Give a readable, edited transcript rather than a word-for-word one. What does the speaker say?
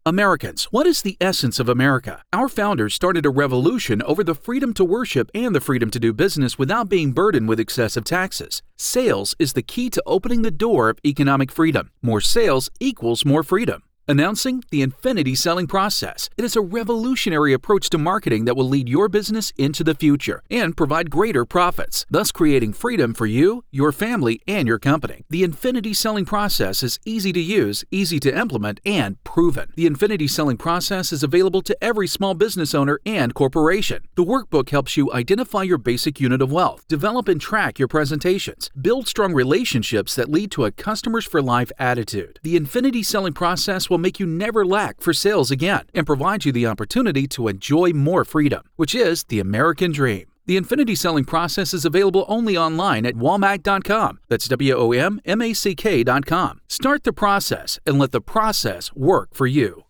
Americans, what is the essence of America? Our founders started a revolution over the freedom to worship and the freedom to do business without being burdened with excessive taxes. Sales is the key to opening the door of economic freedom. More sales equals more freedom. Announcing the Infinity Selling Process. It is a revolutionary approach to marketing that will lead your business into the future and provide greater profits, thus creating freedom for you, your family, and your company. The Infinity Selling Process is easy to use, easy to implement, and proven. The Infinity Selling Process is available to every small business owner and corporation. The workbook helps you identify your basic unit of wealth, develop and track your presentations, build strong relationships that lead to a customers for life attitude. The Infinity Selling Process will make you never lack for sales again and provide you the opportunity to enjoy more freedom, which is the American dream. The Infinity Selling Process is available only online at Womack.com. That's WOMMACK.com. Start the process and let the process work for you.